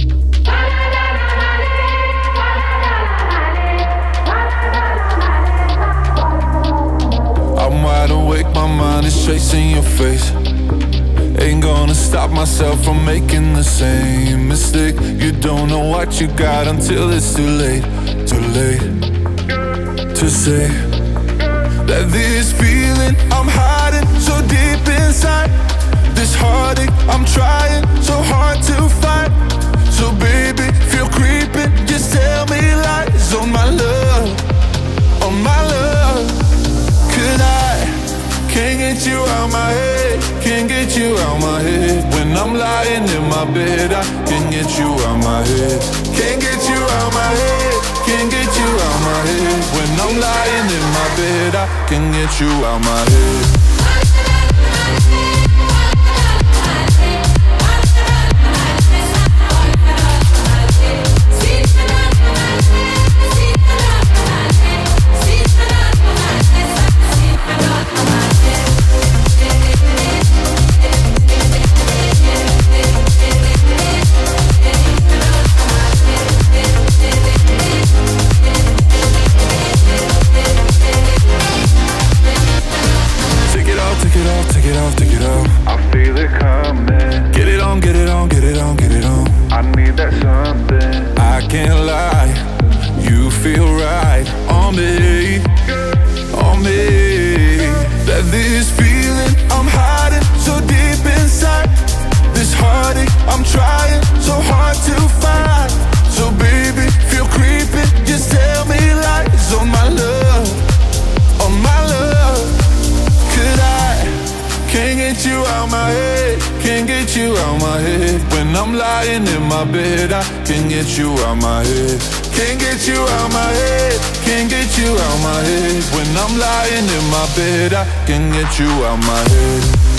I'm wide awake, my mind is chasing your face. Ain't gonna stop myself from making the same mistake. You don't know what you got until it's too late to say that this feeling I'm hiding so deep inside, this heartache I'm trying so hard to fight. So baby, feel creeping, just tell me lies on my love, on my love. Could I can't get you out my head, can't get you out my head. When I'm lying in my bed, I can't get you out my head. Can't get you out my head, can't get you out my head. When I'm lying in my bed, I can't get you out my head. Take it off. I feel it coming. Get it on, get it on, get it on, get it on. I need that something. I can't lie, you feel right on me, on me. That this feeling I'm hiding so deep inside, this heartache I'm trying so hard to find. So baby, feel creeping, just tell me lies on my love, on my love. Could I can't get you out my head, can't get you out my head. When I'm lying in my bed, I can't get you out my head. Can't get you out my head, can't get you out my head. When I'm lying in my bed, I can't get you out my head.